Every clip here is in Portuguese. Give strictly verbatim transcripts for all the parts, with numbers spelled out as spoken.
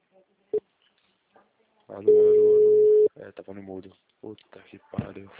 Alô, alô, alô. É, tava no mudo. Puta que pariu.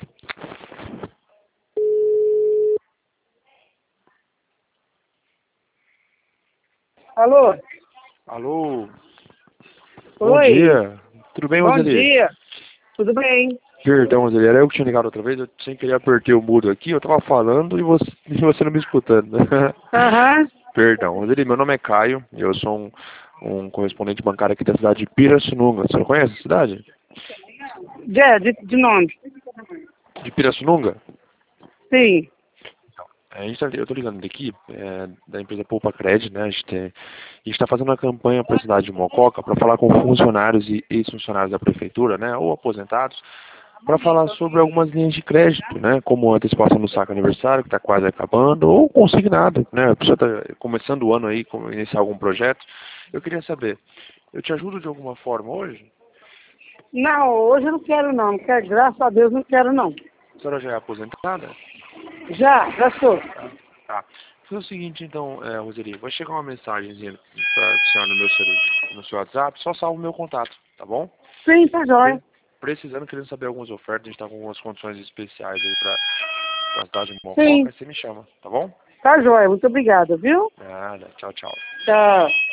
Alô? Alô? Bom Oi, dia. Tudo bem, bom Roseli? dia. Tudo bem? Perdão, Roseli. Era eu que tinha ligado outra vez. Eu sem querer apertei o mudo aqui. Eu tava falando e você, e você não me escutando. Aham. Perdão. Roseli, meu nome é Caio. Eu sou um, um correspondente bancário aqui da cidade de Pirassununga. Você não conhece a cidade? De, de, de nome? De Pirassununga? Sim. A gente tá, eu tô ligando daqui, é, da empresa Poupa Cred, né? A gente tem- a gente está fazendo uma campanha para a cidade de Mococa para falar com funcionários e ex-funcionários da prefeitura, né? Ou aposentados, para falar sobre algumas linhas de crédito, né? Como a antecipação do saco aniversário, que está quase acabando, ou consignado, né? A pessoa está começando o ano aí, como iniciar algum projeto. Eu queria saber, eu te ajudo de alguma forma hoje? Não, hoje eu não quero não. Não quero, graças a Deus não quero não. A senhora já é aposentada? Já, já sou. Tá. Foi o seguinte, então, é, Roseli, vai chegar uma mensagenzinha para a senhora no meu celular, no seu WhatsApp, só salva o meu contato, tá bom? Sim, tá jóia. Pre- Precisando, querendo saber algumas ofertas, a gente tá com algumas condições especiais aí para a cidade de Mococa, Sim, aí você me chama, tá bom? tá jóia. Muito obrigada, viu? Nada, tchau, tchau. Tchau.